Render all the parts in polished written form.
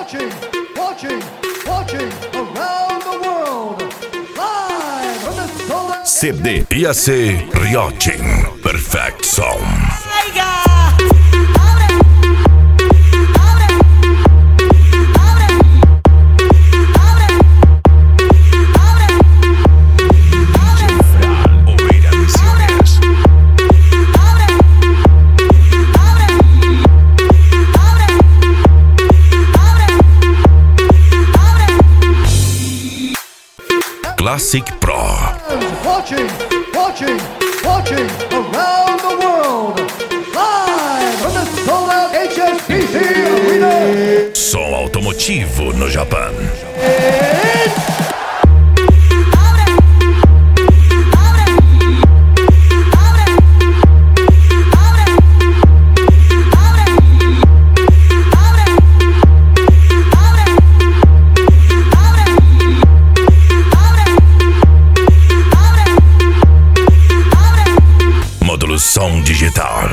around the world. Live from the Solar CD IAC Rioting Perfect Som. Classic Pro. Watching around the world. Live from the sold-out HSBC Arena. Som automotivo no Japão. Som digital.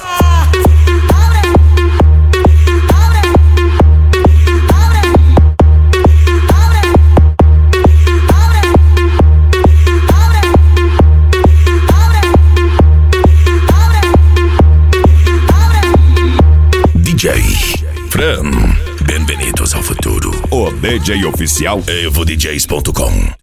DJ Fran, bem-vindos ao futuro. O DJ oficial EvoDJs.com.